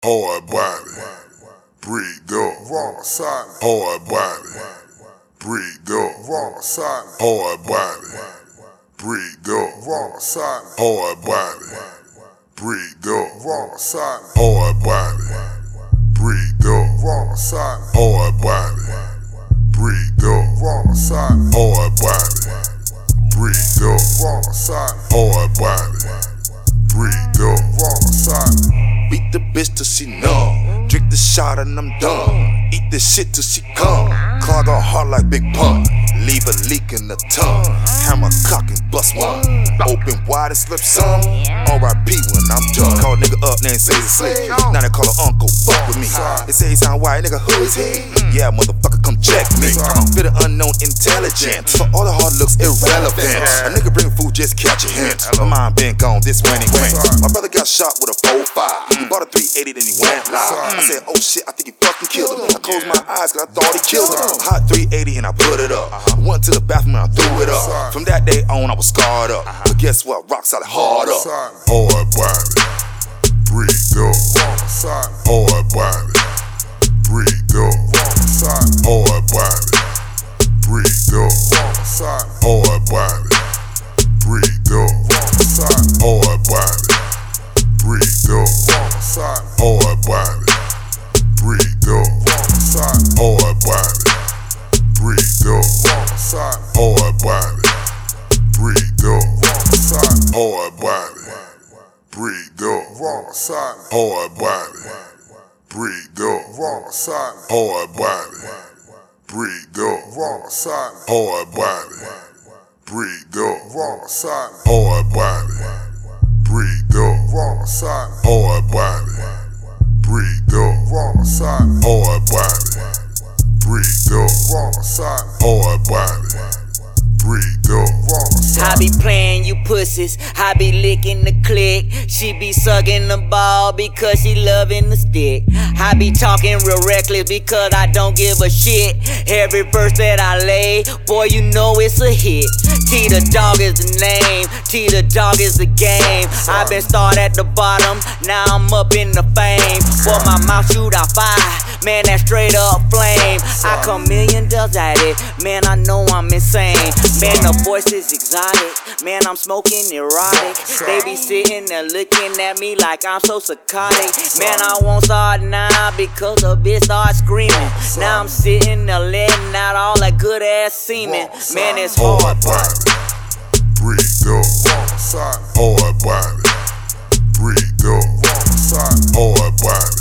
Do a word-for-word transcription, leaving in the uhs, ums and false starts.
Hard body, breed up, raw side. Hard body, breed up, raw side. Hard body, breed up, raw side. Hard body, breed up, raw side. Hard body, breed up, raw side. Hard body, breed up, raw side. Hard body, breed up, raw side. Hard body, breed up, raw side. Beat the bitch till she numb. Drink the shot and I'm done. Eat this shit till she come. Clog her heart like Big Pun. Leave a leak in the tongue. Hammer cock and bust one. Open wide and slip some. R I P when I'm done. Call a nigga up, name say he's asleep. Now they call her uncle, fuck with me. They say he sound white, nigga, who is he? Yeah, motherfucker, come check me. Fit an unknown intelligence. For all the hard looks irrelevant. A nigga bring food, just catch a hint. My mind been gone, this when he went. My brother got shot with a four five. He bought a three eighty, then he went live. I said, oh shit, I think he fucking killed him. I closed my eyes cause I thought he killed him. Hot three eighty and I put it up. Went to the bathroom and I threw it up. From that day on, I was scarred up. But guess what? Rock solid hard up. Hard body, breed up, hard body, breed up, hard body, breed up, hard body, breed up, hard body, breed up, hard body, breed up, hard body, breed up, hard body, breed up, hard body, breed up, hard body, breed up, hard body, breed up, hard body, breed up, hard body, breed up, hard body, breed up, hard body, breed up, hard body, breed up. I be playing you pussies, I be licking the click. She be sucking the ball because she loving the stick. I be talking real reckless because I don't give a shit. Every verse that I lay, boy, you know it's a hit. T the dog is the name, T the dog is the game. I been start at the bottom, now I'm up in the fame. Boy, my mouth shoot out fire, man, that straight up flame. I come million does at it, man, I know I'm insane. Man, the voice is exotic, man, I'm smoking erotic. They be sitting there looking at me like I'm so psychotic. Man, I won't start now because the bitch start screaming. Now I'm sitting there letting out all that good ass semen. Man, it's hard body, breed up, hard body, breed up, hard body.